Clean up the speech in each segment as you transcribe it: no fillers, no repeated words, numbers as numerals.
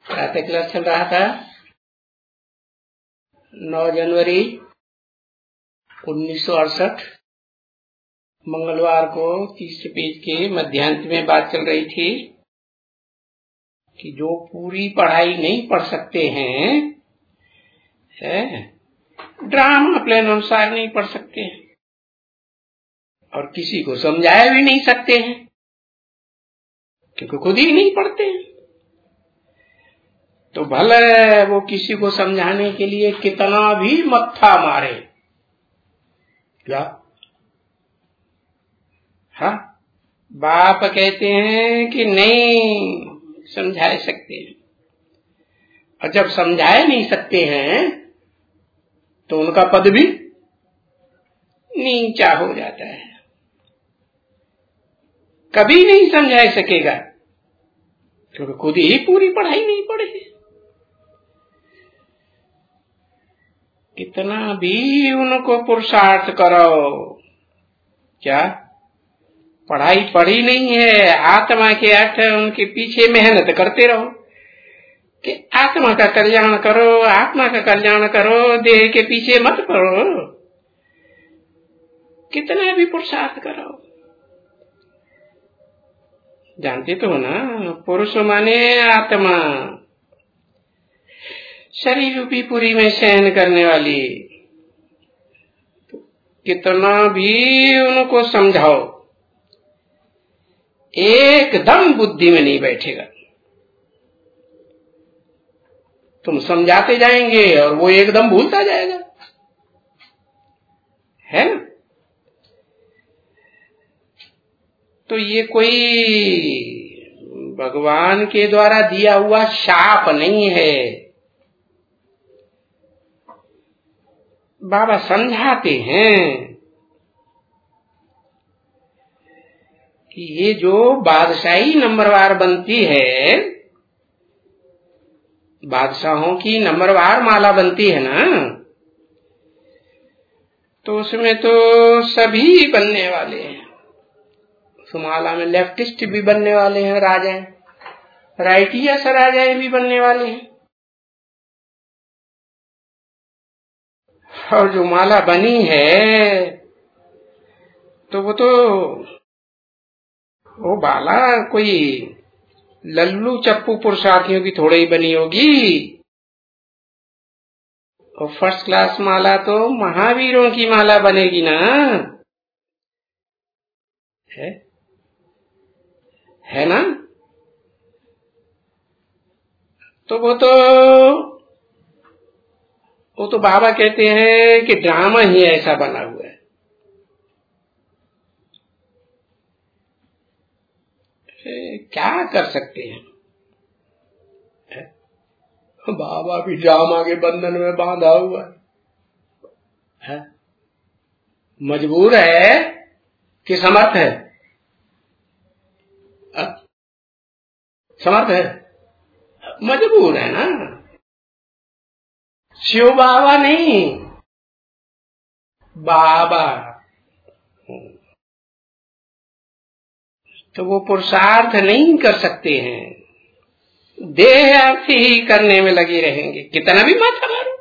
प्रातः क्लास चल रहा था 9 जनवरी 1968 मंगलवार को 30 पेज के मध्यांत में बात चल रही थी कि जो पूरी पढ़ाई नहीं पढ़ सकते हैं, ड्रामा प्लान अनुसार नहीं पढ़ सकते हैं और किसी को समझाया भी नहीं सकते हैं क्योंकि खुद ही नहीं पढ़ते हैं। तो भले वो किसी को समझाने के लिए कितना भी मत्था मारे, क्या हाँ बाप कहते हैं कि नहीं समझा सकते हैं, और जब समझाए नहीं सकते हैं तो उनका पद भी नीचा हो जाता है। कभी नहीं समझा सकेगा क्योंकि खुद ही पूरी पढ़ाई नहीं पढ़ी। कितना भी उनको पुरुषार्थ करो, क्या पढ़ाई पढ़ी नहीं है, आत्मा के अर्थ उनके पीछे मेहनत करते रहो कि आत्मा का कल्याण करो, आत्मा का कल्याण करो, देह के पीछे मत पड़ो। कितना भी पुरुषार्थ करो, जानते तो हो ना, पुरुष माने आत्मा, शरीर रूपी पुरी में शयन करने वाली। तो कितना भी उनको समझाओ एकदम बुद्धि में नहीं बैठेगा। तुम समझाते जाएंगे और वो एकदम भूलता जाएगा, है ना। तो ये कोई भगवान के द्वारा दिया हुआ शाप नहीं है। बाबा समझाते हैं कि ये जो बादशाही नंबरवार बनती है, बादशाहों की नंबरवार माला बनती है ना, तो उसमें तो सभी बनने वाले हैं। उस माला में लेफ्टिस्ट भी बनने वाले हैं, राजाएं, राइटियस राजाएं भी बनने वाले हैं। और जो माला बनी है तो वो बाला कोई लल्लू चप्पू पुरुषार्थियों की थोड़ी ही बनी होगी। और फर्स्ट क्लास माला तो महावीरों की माला बनेगी ना, है ना। तो वो तो बाबा कहते हैं कि ड्रामा ही ऐसा बना हुआ है। क्या कर सकते हैं, बाबा भी ड्रामा के बंधन में बांधा हुआ है। मजबूर है कि समर्थ है? समर्थ है, मजबूर है ना। शिव बाबा नहीं, बाबा। तो वो पुरुषार्थ नहीं कर सकते हैं, देह अर्थ ही करने में लगे रहेंगे, कितना भी माथा मारो।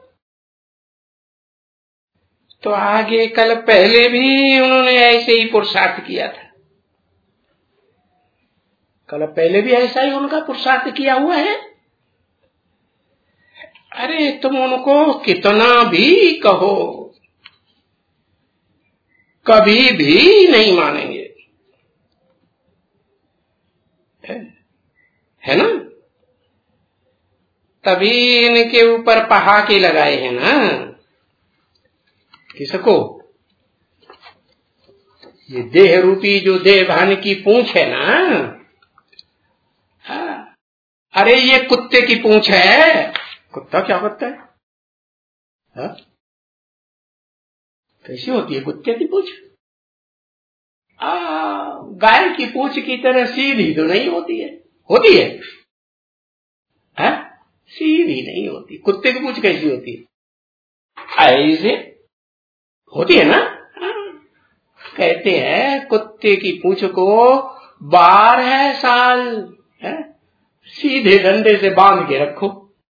तो आगे कल पहले भी उन्होंने ऐसे ही पुरुषार्थ किया था, कल पहले भी ऐसा ही उनका पुरुषार्थ किया हुआ है। अरे तुम उनको कितना भी कहो, कभी भी नहीं मानेंगे, है ना। तभी इनके ऊपर पहाके लगाए हैं ना। किसको? ये देह रूपी जो देवभान की पूंछ है ना, अरे ये कुत्ते की पूंछ है। कुत्ता क्या करता है? कैसी होती है कुत्ते की पूंछ? गाय की पूंछ की तरह सीधी तो नहीं होती है, होती है? सीधी नहीं होती। कुत्ते की पूंछ कैसी होती है? ऐसे होती है ना। कहते हैं कुत्ते की पूंछ को 12 साल सीधे डंडे से बांध के रखो,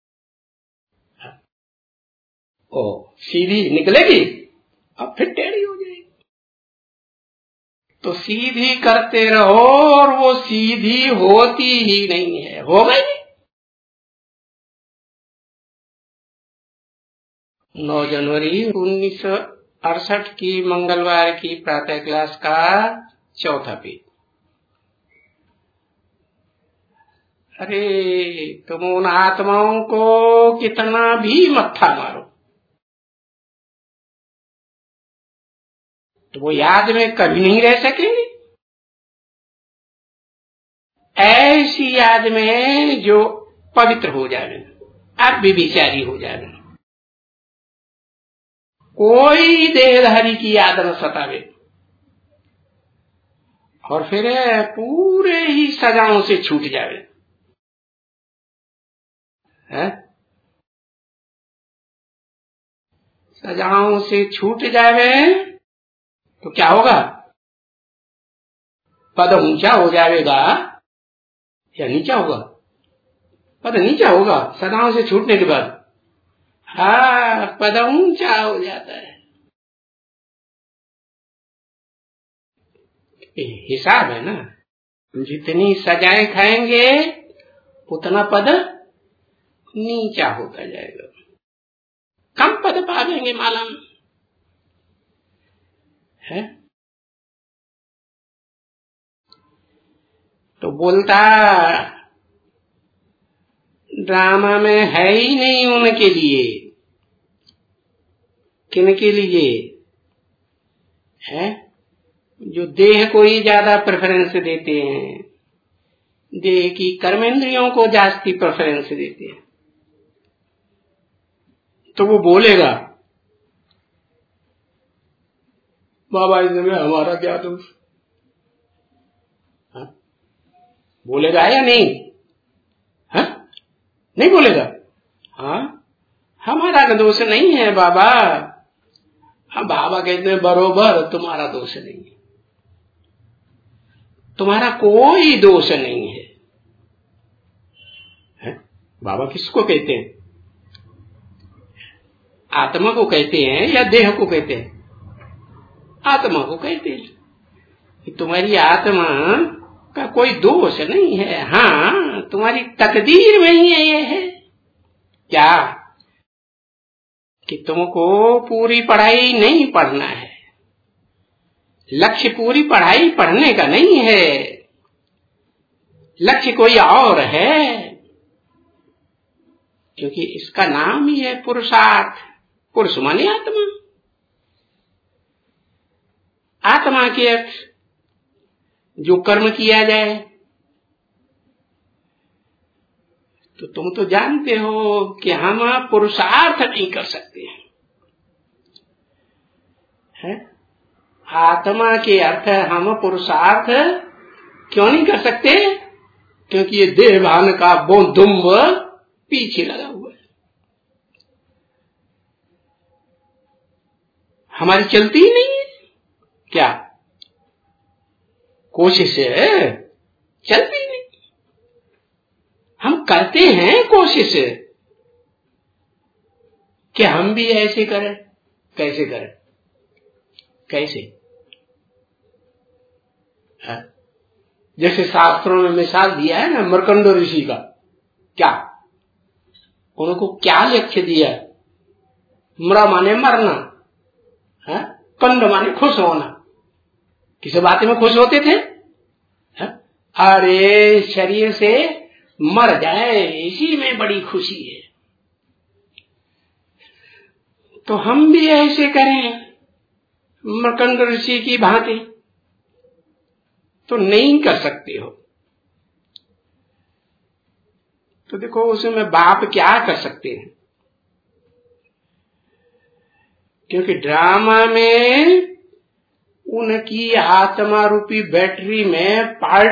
ओ सीधी निकलेगी, अब फिर टेढ़ी हो जाएगी। तो सीधी करते रहो और वो सीधी होती ही नहीं है, हो गई। 9 जनवरी 1968 की मंगलवार की प्रातः क्लास का चौथा पेज। अरे तुम उन आत्माओं को कितना भी मत्था मारो तो वो याद में कभी नहीं रह सकेंगे। ऐसी याद में जो पवित्र हो जाए, अब भी विचारी हो जाए, कोई देहधारी की याद न सतावे, और फिर पूरे ही सजाओं से छूट जावे। है? सजाओं से छूट जावे तो क्या होगा? पद ऊंचा हो जाएगा या नीचा होगा? पद नीचा होगा सदाओं से छूटने के बाद। हाँ, पद ऊंचा हो जाता है। हिसाब है ना, जितनी सजाएं खाएंगे उतना पद नीचा होता जाएगा, कम पद पा देंगे मालूम है। तो बोलता ड्रामा में है ही नहीं उनके लिए। किनके लिए है? जो देह को ही ज्यादा प्रेफरेंस देते हैं, देह की कर्मेंद्रियों को जास्ती प्रेफरेंस देते हैं। तो वो बोलेगा बाबा इसमें हमारा क्या दोष? बोलेगा या नहीं? हा? नहीं बोलेगा। हाँ, हमारा दोष नहीं है बाबा। हाँ, बाबा कहते हैं बरोबर तुम्हारा दोष नहीं है, तुम्हारा कोई दोष नहीं है। बाबा किसको कहते हैं? आत्मा को कहते हैं या देह को कहते हैं? आत्मा को कहते हैं कि तुम्हारी आत्मा का कोई दोष नहीं है। हाँ, तुम्हारी तकदीर में ही ये है क्या कि तुमको पूरी पढ़ाई नहीं पढ़ना है। लक्ष्य पूरी पढ़ाई पढ़ने का नहीं है, लक्ष्य कोई और है, क्योंकि इसका नाम ही है पुरुषार्थ। पुरुष माने आत्मा। आत्मा के अर्थ जो कर्म किया जाए, तो तुम तो जानते हो कि हम पुरुषार्थ नहीं कर सकते हैं। आत्मा के अर्थ हम पुरुषार्थ क्यों नहीं कर सकते? क्योंकि ये देहभान का बोधुम्ब पीछे लगा हुआ है। हमारी चलती ही नहीं है क्या? कोशिश चलती नहीं। हम करते हैं कोशिश कि हम भी ऐसे करें। कैसे करें? कैसे? है? जैसे शास्त्रों में मिसाल दिया है ना मरकंडो ऋषि का, क्या उनको क्या लक्ष्य दिया? मरा माने मरना, है? कंड माने खुश होना। किसी बात में खुश होते थे? है? अरे शरीर से मर जाए इसी में बड़ी खुशी है। तो हम भी ऐसे करें मरकंड ऋषि की भांति? तो नहीं कर सकते हो। तो देखो उसमें बाप क्या कर सकते हैं, क्योंकि ड्रामा में उनकी आत्मा रूपी बैटरी में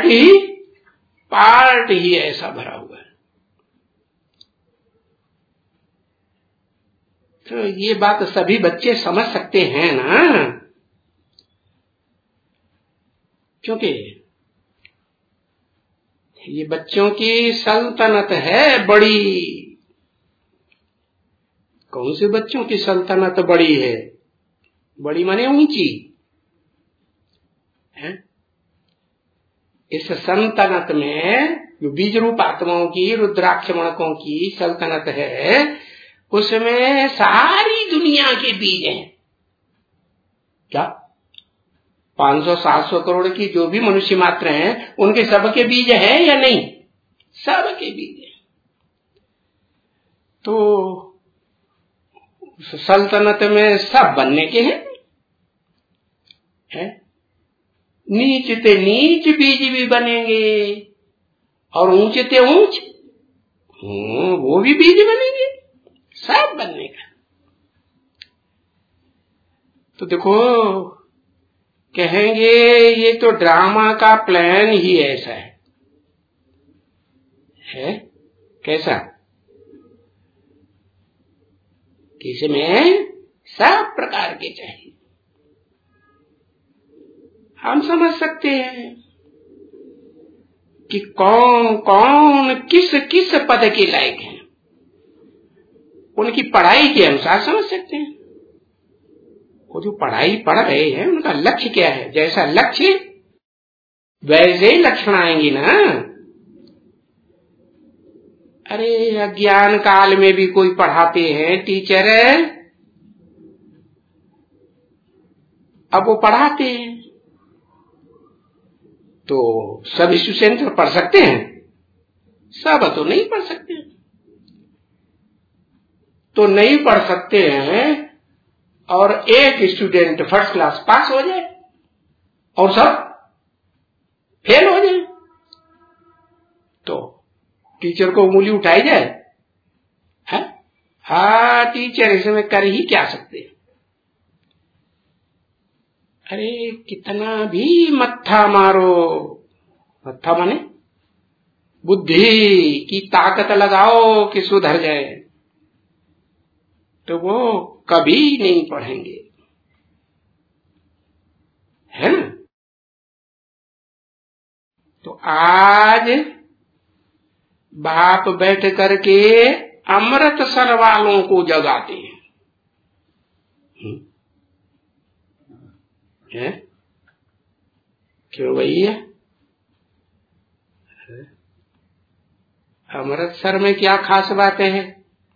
पार्ट ही ऐसा भरा हुआ है। तो ये बात सभी बच्चे समझ सकते हैं ना, क्योंकि ये बच्चों की सल्तनत है बड़ी। कौन से बच्चों की सल्तनत बड़ी है? बड़ी माने ऊंची है। इस सल्तनत में जो बीज रूप आत्माओं की, रुद्राक्ष मणकों की सल्तनत है, उसमें सारी दुनिया के बीज हैं। क्या 500-700 करोड़ की जो भी मनुष्य मात्र हैं, उनके सबके बीज है या नहीं? सबके बीज है। तो सल्तनत में सब बनने के हैं है? नीच ते नीच बीज भी बनेंगे और ऊंच ते ऊंच वो भी बीज बनेंगे, सब बनने का। तो देखो, कहेंगे ये तो ड्रामा का प्लान ही ऐसा है? कैसा? इसमें सब प्रकार के चाहिए। हम समझ सकते हैं कि कौन कौन किस किस पद के लायक हैं, उनकी पढ़ाई के अनुसार समझ सकते हैं। वो जो पढ़ाई पढ़ रहे हैं उनका लक्ष्य क्या है, जैसा लक्ष्य वैसे ही लक्षण आएंगी ना। अरे अज्ञान काल में भी कोई पढ़ाते हैं टीचर, अब वो पढ़ाते हैं तो सब स्टूडेंट पढ़ सकते हैं? सब तो नहीं पढ़ सकते। तो नहीं पढ़ सकते हैं और एक स्टूडेंट फर्स्ट क्लास पास हो जाए और सब फेल हो जाए, तो टीचर को उंगली उठाई जाए? है? हाँ, टीचर इसमें कर ही क्या सकते हैं। अरे कितना भी मत्था मारो, मत्था माने बुद्धि की ताकत लगाओ कि सुधर जाए, तो वो कभी नहीं पढ़ेंगे, है ना। तो आज बाप बैठ करके अमृतसर वालों को जगाते हैं, है? क्यों भैया? अमृतसर में क्या खास बातें हैं?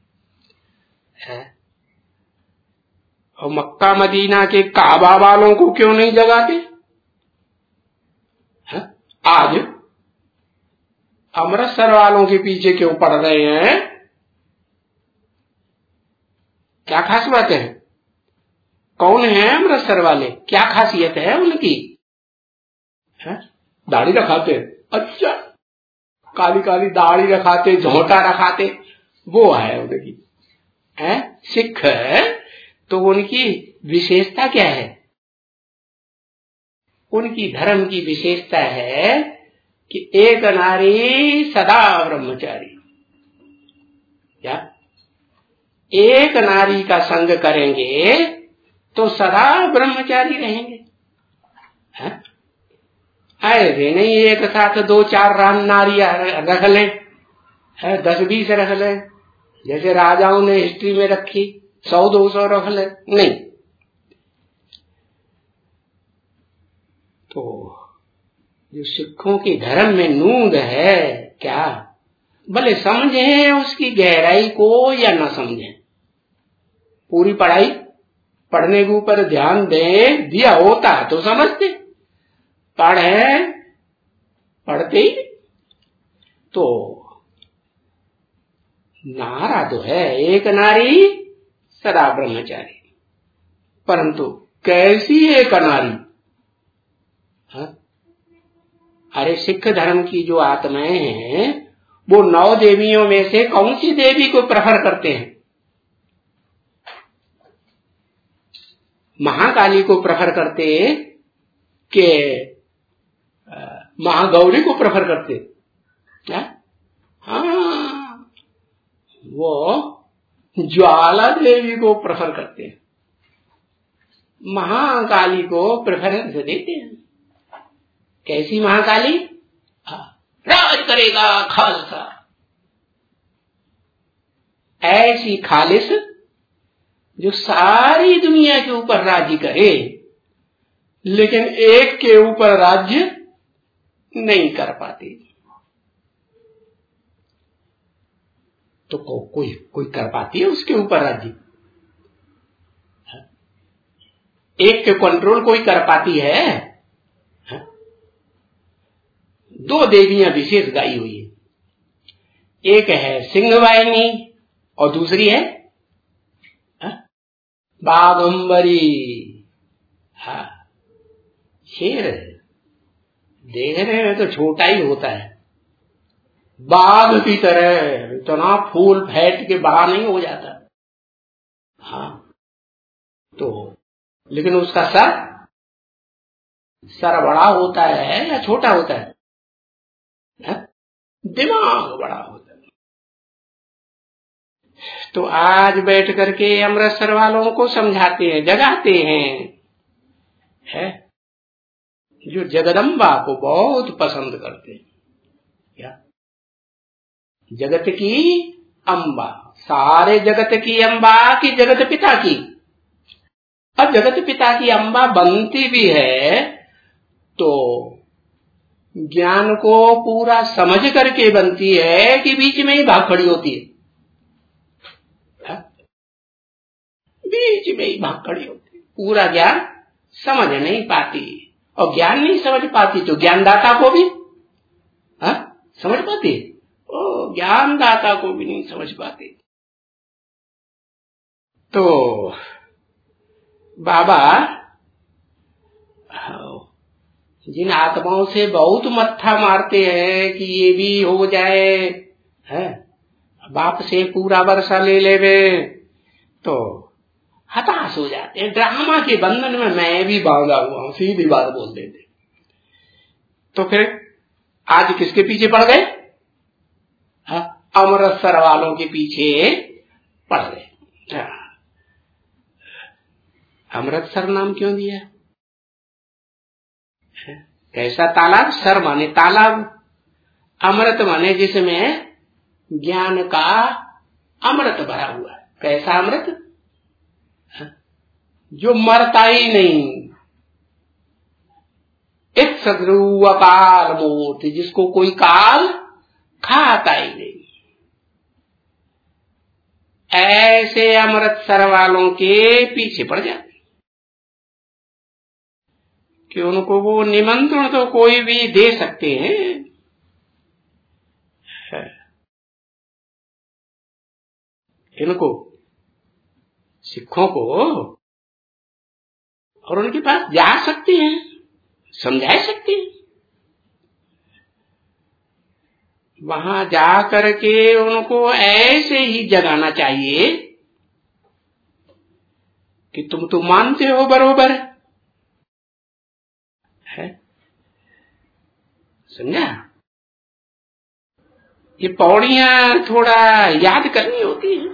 और मक्का मदीना के काबा वालों को क्यों नहीं जगाते? है? आज अमृतसर वालों के पीछे क्यों पड़ रहे हैं? क्या खास बात है? कौन है अमृतसर वाले? क्या खासियत है उनकी? दाढ़ी रखाते? अच्छा, काली काली दाढ़ी रखाते, झोंटा रखाते, वो है उनकी सिख है। तो उनकी विशेषता क्या है? उनकी धर्म की विशेषता है कि एक नारी सदा ब्रह्मचारी। क्या? एक नारी का संग करेंगे तो सदा ब्रह्मचारी रहेंगे। ऐसे नहीं एक साथ 2-4 नारियां रख लें, 10-20 रख लें, जैसे राजाओं ने हिस्ट्री में रखी, 100-200 रख लें, नहीं। तो जो सिखों की धर्म में नूंद है, क्या भले समझें उसकी गहराई को या न समझें, पूरी पढ़ाई पढ़ने के ऊपर ध्यान दें, दिया होता है तो समझते, पढ़ते ही। तो नारा तो है एक नारी सदा ब्रह्मचारी, परंतु कैसी एक नारी? अरे सिख धर्म की जो आत्माएं हैं वो 9 देवियों में से कौन सी देवी को प्रेफर करते हैं? महाकाली को प्रेफर करते कि महागौरी को प्रेफर करते? क्या? हाँ, वो ज्वाला देवी को प्रेफर करते हैं, महाकाली को प्रेफरेंस देते हैं। कैसी महाकाली? राज करेगा खालसा। ऐसी खालिस जो सारी दुनिया के ऊपर राज्य करे, लेकिन एक के ऊपर राज्य नहीं कर पाती। तो कोई कर पाती है उसके ऊपर राज्य? एक के कंट्रोल कोई कर पाती है? दो देवियां विशेष गाई हुई है, एक है सिंहवाहिनी और दूसरी है बाघंबरी। हाँ, शेर देख रहे हैं तो छोटा ही होता है, बाघ की तरह इतना फूल फैट के बड़ा नहीं हो जाता। हाँ, तो लेकिन उसका सर बड़ा होता है या छोटा होता है? दिमाग बड़ा होता है। तो आज बैठ करके अमृतसर वालों को समझाते हैं, जगाते हैं, जो जगदम्बा को बहुत पसंद करते हैं। क्या? जगत की अम्बा, सारे जगत की अम्बा की जगत पिता की। अब जगत पिता की अम्बा बनती भी है तो ज्ञान को पूरा समझ करके बनती है कि बीच में ही भाग खड़ी होती है? बीच में ही भाग खड़ी होती है, पूरा ज्ञान समझ नहीं पाती। और ज्ञान नहीं समझ पाती तो ज्ञानदाता को भी समझ पाती? ओ, ज्ञानदाता को भी नहीं समझ पाती। तो बाबा जिन आत्माओं से बहुत मत्था मारते हैं कि ये भी हो जाए, है बाप से पूरा वर्षा ले लेवे, तो हताश हो जाते हैं। ड्रामा के बंधन में मैं भी बांधा हुआ हूं, सीधी बात बोल देते। तो फिर आज किसके पीछे पड़ गए? अमृतसर वालों के पीछे पड़ गए। अमृतसर नाम क्यों दिया? कैसा तालाब? सर माने तालाब, अमृत माने जिसमें ज्ञान का अमृत भरा हुआ है। कैसा अमृत? जो मरता ही नहीं, एक सदरू अकाल मूर्ति, जिसको कोई काल खाता ही नहीं। ऐसे अमृतसर वालों के पीछे पड़ जाते कि उनको वो निमंत्रण तो कोई भी दे सकते हैं। इनको सिखों को और उनके पास जा सकते हैं, समझा सकते हैं। वहां जा करके उनको ऐसे ही जगाना चाहिए कि तुम तो मानते हो बरोबर है। समझा? ये पौड़ियां थोड़ा याद करनी होती है,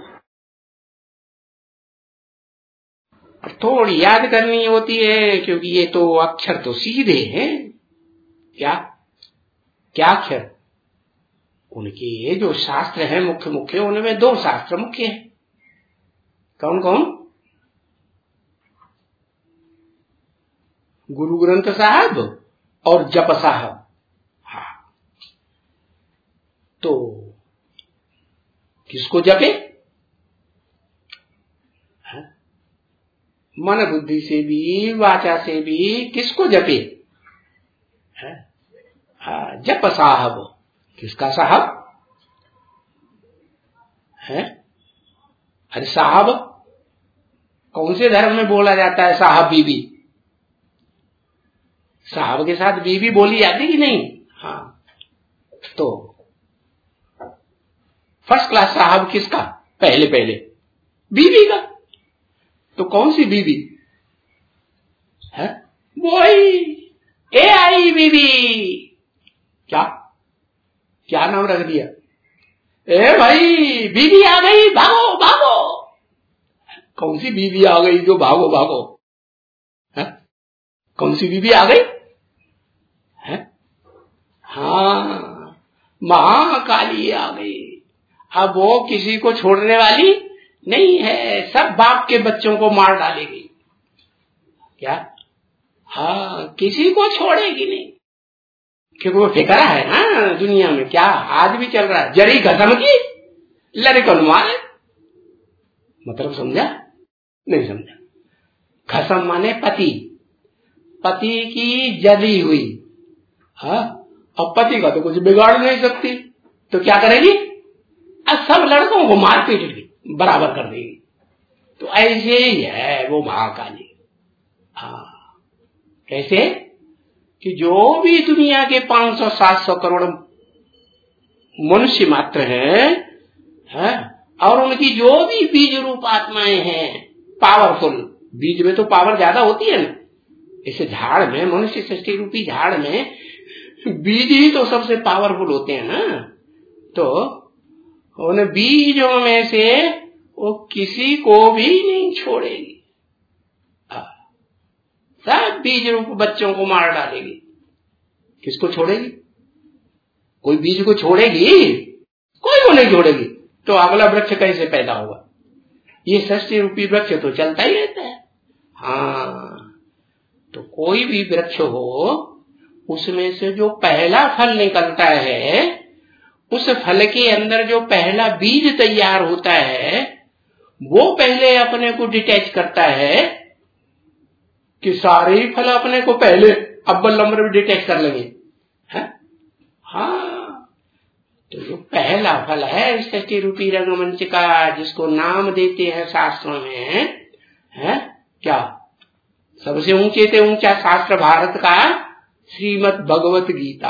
और थोड़ी याद करनी होती है, क्योंकि ये तो अक्षर तो सीधे हैं। क्या क्या अक्षर? उनके जो शास्त्र है मुख्य मुख्य, उनमें दो शास्त्र मुख्य है। कौन कौन? गुरु ग्रंथ साहब और जप साहब। हाँ, तो किसको जपे? मन बुद्धि से भी वाचा से भी किसको जपे? जप साहब। किसका साहब है? अरे साहब कौन से धर्म में बोला जाता है? साहब बीबी, साहब के साथ बीबी बोली जाती कि नहीं? हाँ, तो फर्स्ट क्लास साहब किसका? पहले पहले बीबी का। तो कौन सी बीबी है? वही ए आई बीबी। क्या क्या नाम रख दिया? ए भाई बीबी आ गई, भागो भागो। कौन सी बीबी आ गई जो भागो भागो? है? कौन सी बीबी आ गई है? हाँ, महाकाली आ गई। अब वो किसी को छोड़ने वाली नहीं है, सब बाप के बच्चों को मार डालेगी। क्या? हाँ, किसी को छोड़ेगी नहीं, क्योंकि वो फिक्र है ना दुनिया में। क्या आज भी चल रहा है, जरी खत्म की लड़े को मारे। मतलब समझा? नहीं समझा। खसम माने पति, पति की जली हुई। हाँ, अब पति का तो कुछ बिगाड़ नहीं सकती, तो क्या करेगी? अब सब लड़कों को मार पीट बराबर कर देगी। तो ऐसे ही है वो महाकाली। हाँ, कैसे कि जो भी दुनिया के 500-700 करोड़ मनुष्य मात्र हैं, और उनकी जो भी बीज रूप आत्माएं हैं पावरफुल, बीज में तो पावर ज्यादा होती है ना, इस झाड़ में, मनुष्य सृष्टि रूपी झाड़ में बीज ही तो सबसे पावरफुल होते हैं ना। तो उन बीजों में से वो किसी को भी नहीं छोड़ेगी, सब बीज रूप बच्चों को मार डालेगी। किसको छोड़ेगी? कोई बीज को छोड़ेगी? कोई को नहीं छोड़ेगी। तो अगला वृक्ष कैसे पैदा होगा? ये सृष्टि रूपी वृक्ष तो चलता ही रहता है। हाँ, तो कोई भी वृक्ष हो, उसमें से जो पहला फल निकलता है, उस फल के अंदर जो पहला बीज तैयार होता है, वो पहले अपने को डिटैच करता है कि सारे ही फल अपने को पहले अव्वल नंबर में डिटैच कर लेंगे। हाँ, तो जो पहला फल है सृष्टि रूपी रंगमंच का, जिसको नाम देते हैं शास्त्रों में, है क्या? सबसे ऊंचे से ऊंचा शास्त्र भारत का श्रीमद् भगवत गीता।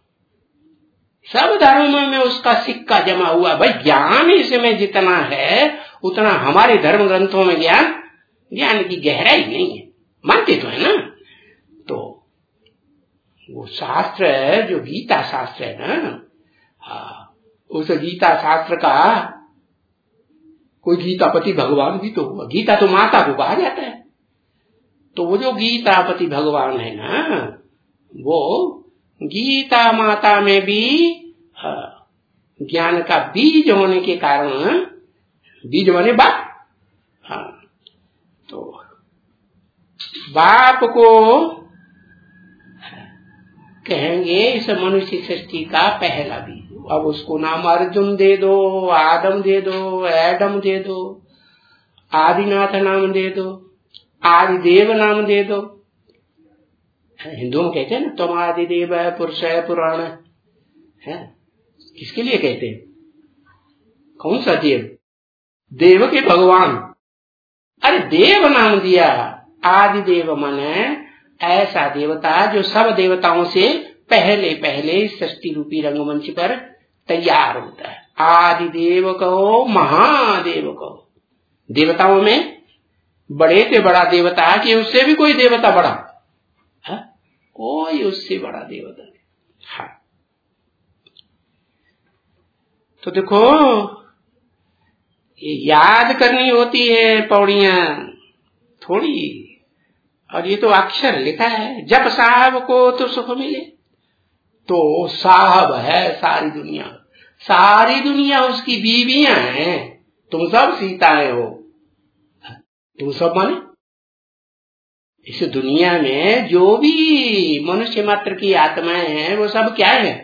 सब धर्मों में उसका सिक्का जमा हुआ। भाई ज्ञान इसमें जितना है उतना हमारे धर्म ग्रंथों में ज्ञान की गहराई नहीं है, मानते तो है ना। तो वो शास्त्र है जो गीता शास्त्र है ना, हाँ, उस गीता शास्त्र का कोई गीतापति भगवान भी तो हुआ। गीता तो माता को कहा जाता है। तो वो जो गीतापति भगवान है ना, वो गीता माता में भी ज्ञान का बीज होने के कारण, बीज माने बाप, हाँ, तो बाप को कहेंगे इस मनुष्य सृष्टि का पहला बीज। अब उसको नाम अर्जुन दे दो, आदम दे दो, एडम दे दो, आदिनाथ नाम दे दो, आदिदेव नाम दे दो। हिंदुओं में कहते हैं ना, तुम आदिदेव है, पुरुष है, पुराण है। किसके लिए कहते हैं? कौन सा देव? देव के भगवान। अरे देव नाम दिया, आदिदेव माने ऐसा देवता जो सब देवताओं से पहले पहले सृष्टि रूपी रंगमंच पर तैयार होता है। आदिदेव कहो, महादेव कहो। देवताओं में बड़े से बड़ा देवता कि उससे भी कोई देवता बड़ा, है? कोई उससे बड़ा देवता नहीं। हाँ, तो देखो ये याद करनी होती है पौड़ियां थोड़ी, और ये तो अक्षर लिखा है, जब साहब को तो सुख मिले। तो साहब है सारी दुनिया, सारी दुनिया उसकी बीवियां हैं। तुम सब सीताएं हो, तुम सब माने इस दुनिया में जो भी मनुष्य मात्र की आत्माएं हैं वो सब क्या है?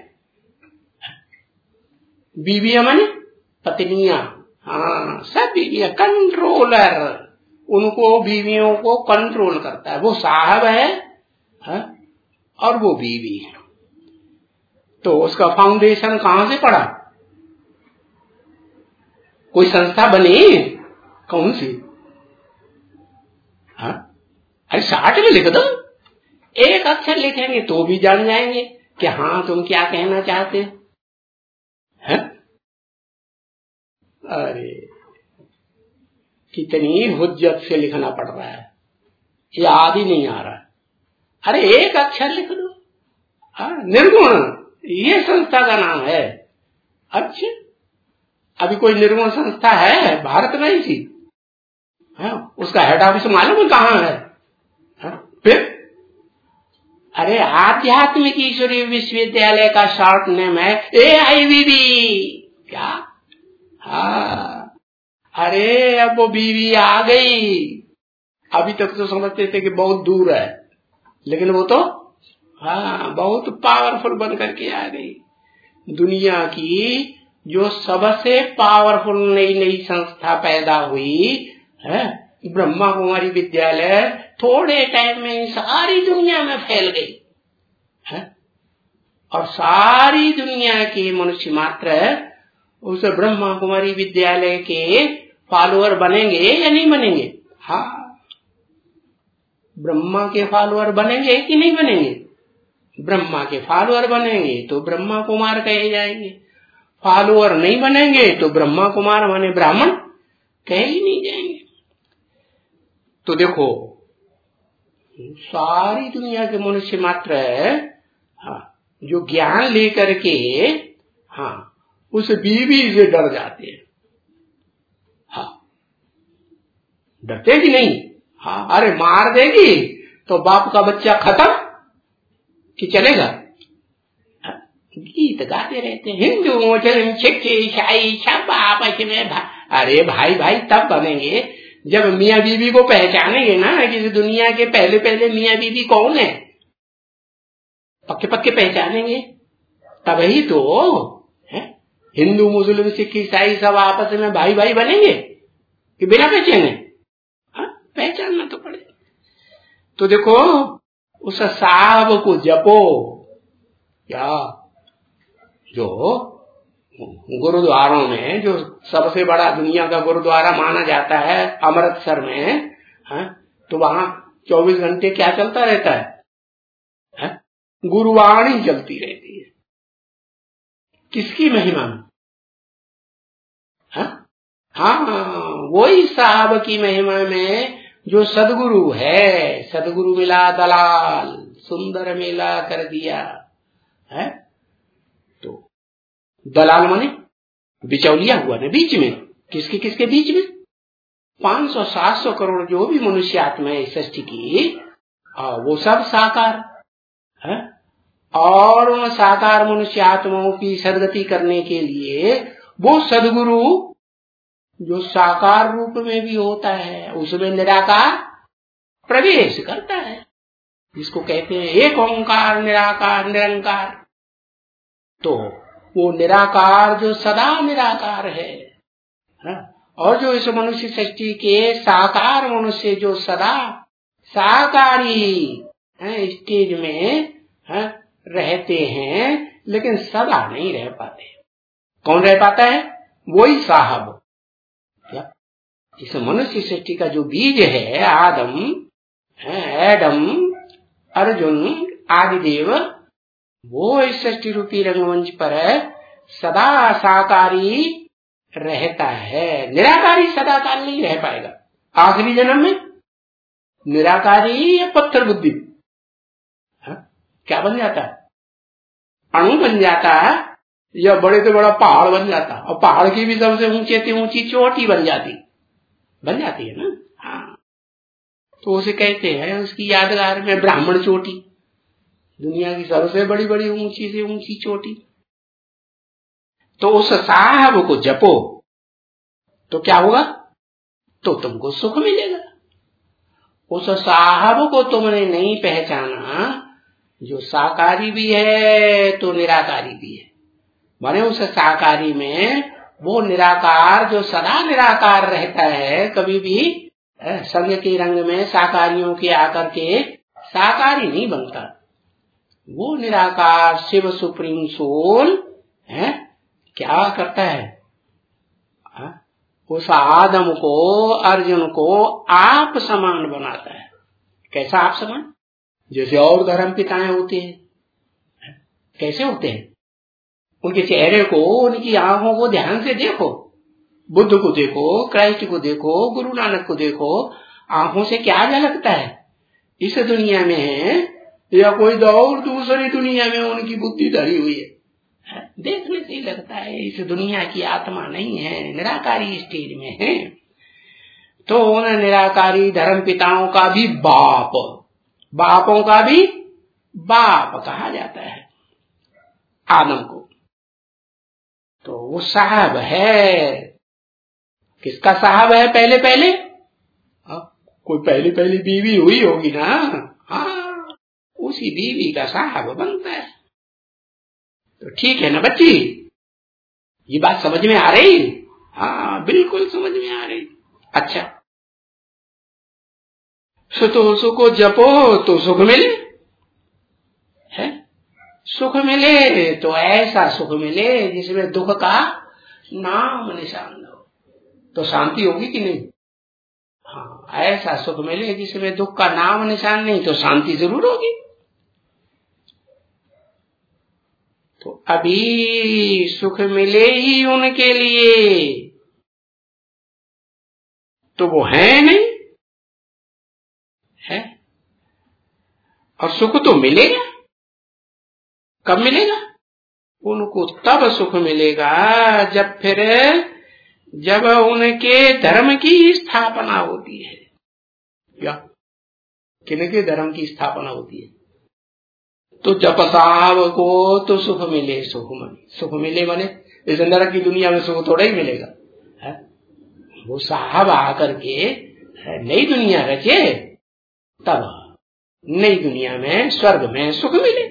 बीवियां माने पत्नियां। हाँ, सब बीवियां, कंट्रोलर, उनको बीवियों को कंट्रोल करता है, वो साहब है और वो बीवी है। तो उसका फाउंडेशन कहां से पड़ा? कोई संस्था बनी? कौन सी? हाँ, अरे 60 में लिख दो, एक अक्षर लिखेंगे तो भी जान जाएंगे कि हाँ तुम क्या कहना चाहते हैं। अरे कितनी हुज्जत से लिखना पड़ रहा है, याद ही नहीं आ रहा। अरे एक अक्षर लिख दो। हाँ, निर्गुण, ये संस्था का नाम है। अच्छा, अभी कोई निर्गुण संस्था है भारत में ऐसी? हाँ, उसका हेड ऑफिस मालूम है कहाँ है? हाँ, फिर अरे आध्यात्मिक ईश्वरीय विश्वविद्यालय का शॉर्ट नेम है AIVB। क्या? हाँ, अरे अब वो बीवी आ गई। अभी तक तो समझते थे कि बहुत दूर है, लेकिन वो तो हाँ बहुत पावरफुल बन करके आ गई। दुनिया की जो सबसे पावरफुल नई नई संस्था पैदा हुई है, ब्रह्मा कुमारी विद्यालय, थोड़े टाइम में सारी दुनिया में फैल गई है। और सारी दुनिया के मनुष्य मात्र उस ब्रह्मा कुमारी विद्यालय के फॉलोअर बनेंगे या नहीं बनेंगे? हाँ, ब्रह्मा के फॉलोअर बनेंगे कि नहीं बनेंगे? ब्रह्मा के फॉलोअर बनेंगे तो ब्रह्मा कुमार कहे जाएंगे, फॉलोअर नहीं बनेंगे तो ब्रह्मा कुमार माने ब्राह्मण कहे ही नहीं जाएंगे। तो देखो, सारी दुनिया के मनुष्य मात्र हाँ, जो ज्ञान लेकर के हाँ उस बीवी से डर जाते हैं। हाँ, डरते कि नहीं? हाँ, अरे मार देगी तो बाप का बच्चा खत्म कि चलेगा? गीत गाते रहते हैं, हिंदू मुस्लिम सिख ईसाई सब आपस में अरे भाई भाई तब बनेंगे जब मियाँ बीवी को पहचानेंगे ना कि दुनिया के पहले पहले मियाँ बीवी कौन है, पक्के पक्के पहचानेंगे तब ही तो है हिंदू मुस्लिम सिख ईसाई सब आपस में भाई भाई बनेंगे कि बिना पहचाने? पहचानना तो पड़े। तो देखो, उस साहब को जपो। क्या? जो गुरुद्वारों में जो सबसे बड़ा दुनिया का गुरुद्वारा माना जाता है अमृतसर में, तो वहां 24 घंटे क्या चलता रहता है? गुरुवाणी चलती रहती है। किसकी महिमा? हाँ, वही साहब की महिमा में जो सदगुरु है। सदगुरु मिला दलाल, सुंदर मेला कर दिया है। तो दलाल माने बिचौलिया हुआ ना बीच में। किसके किसके बीच में? 500-700 करोड़ जो भी मनुष्य आत्मा है सृष्टि की, वो सब साकार है। और उन साकार मनुष्य आत्माओं की सदगति करने के लिए वो सदगुरु जो साकार रूप में भी होता है उसमें निराकार प्रवेश करता है, जिसको कहते हैं एक ओंकार निराकार निरंकार। तो वो निराकार जो सदा निराकार है, और जो इस मनुष्य सृष्टि के साकार मनुष्य जो सदा साकारी स्टेज में रहते हैं, लेकिन सदा नहीं रह पाते। कौन रह पाता है? वही साहब। इस मनुष्य सृष्टि का जो बीज है, आदम, एडम, अर्जुन, आदिदेव, वो इस सृष्टि रूपी रंगमंच पर सदा साकारी रहता है। निराकारी सदा काल नहीं रह पाएगा। आखिरी जन्म में निराकारी या पत्थर बुद्धि क्या बन जाता है? अणु बन जाता है या बड़े से बड़ा पहाड़ बन जाता, और पहाड़ की भी सबसे ऊंचे से ऊंची चोटी बन जाती है ना। हाँ, तो उसे कहते हैं उसकी यादगार में ब्राह्मण चोटी, दुनिया की सबसे बड़ी बड़ी ऊंची से ऊंची चोटी। तो उस साहब को जपो तो क्या होगा? तो तुमको सुख मिलेगा। उस साहब को तुमने नहीं पहचाना जो साकारी भी है तो निराकारी भी है। माने उस साकारी में वो निराकार जो सदा निराकार रहता है, कभी भी संग के रंग में साकारियों के आकर के साकारी नहीं बनता। वो निराकार शिव सुप्रीम सोल क्या करता है? उस आदम को, अर्जुन को आप समान बनाता है। कैसा आप समान? जैसे और धर्म पिताएं होते हैं, कैसे होते हैं? उनके चेहरे को, उनकी आंखों को ध्यान से देखो। बुद्ध को देखो, क्राइस्ट को देखो, गुरु नानक को देखो, आंखों से क्या झलकता है? इस दुनिया में है या कोई और दूसरी दुनिया में उनकी बुद्धि धरी हुई है? देखने से ही लगता है इस दुनिया की आत्मा नहीं है, निराकारी स्टेज में है। तो उन निराकारी धर्म पिताओं का भी बापों का भी बाप कहा जाता है आदम को। तो वो साहब है। किसका साहब है? पहले पहले कोई पहली पहली बीवी हुई होगी ना, हाँ, उसी बीवी का साहब बनता है। तो ठीक है ना बच्ची, ये बात समझ में आ रही? हाँ, बिल्कुल समझ में आ रही। अच्छा, तो सुख जपो तो सुख मिले है, सुख मिले तो ऐसा सुख मिले जिसमें दुख का नाम निशान न हो, तो शांति होगी कि नहीं? हाँ, ऐसा सुख मिले जिसमें दुख का नाम निशान नहीं, तो शांति जरूर होगी। तो अभी सुख मिले ही उनके लिए, तो वो है नहीं है। और सुख तो मिलेगा, कब मिलेगा? उनको तब सुख मिलेगा जब उनके धर्म की स्थापना होती है। क्या? किनके धर्म की स्थापना होती है? तो जप साहब को तो सुख मिले, सुख मिले माने इस नरक की दुनिया में सुख थोड़ा ही मिलेगा है? वो साहब आकर के नई दुनिया रचे, तब नई दुनिया में स्वर्ग में सुख मिले।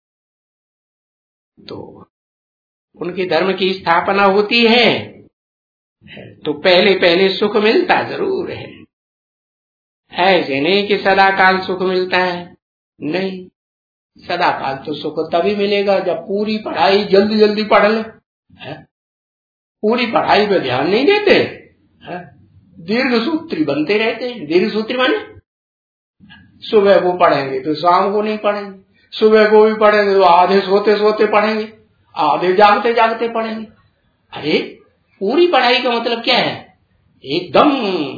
तो उनके धर्म की स्थापना होती है तो पहले पहले सुख मिलता जरूर है। ऐसे नहीं कि सदा काल सुख मिलता है, नहीं, सदा काल तो सुख तभी मिलेगा जब पूरी पढ़ाई जल्दी जल्दी पढ़ ले है? पूरी पढ़ाई पे ध्यान नहीं देते है? दीर्घ सूत्री बनते रहते हैं। दीर्घ सूत्री माने सुबह को पढ़ेंगे तो शाम को नहीं पढ़ेंगे, सुबह को भी पढ़ेंगे तो आधे सोते सोते पढ़ेंगे, आधे जागते जागते पढ़ेंगे। अरे पूरी पढ़ाई का मतलब क्या है? एकदम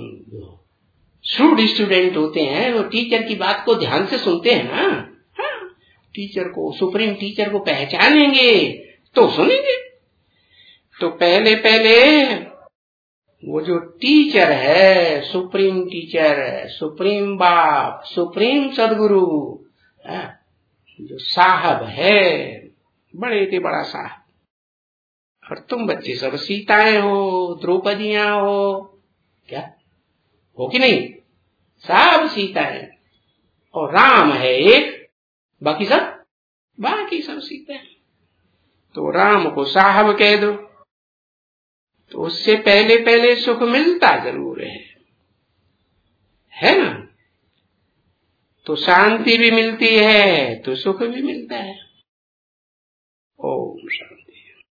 श्रूड स्टूडेंट होते हैं, वो टीचर की बात को ध्यान से सुनते हैं ना, हाँ, टीचर को, सुप्रीम टीचर को पहचानेंगे तो सुनेंगे। तो पहले पहले वो जो टीचर है, सुप्रीम टीचर, सुप्रीम बाप, सुप्रीम सदगुरु, जो साहब है, बड़े से बड़ा साहब, और तुम बच्चे सब सीताएं हो, द्रौपदियां हो, क्या हो कि नहीं? सब सीताएं, और राम है एक, बाकी सब सीता है। तो राम को साहब कह दो, तो उससे पहले पहले सुख मिलता जरूर है ना? तो शांति भी मिलती है तो सुख भी मिलता है। ओम शांति।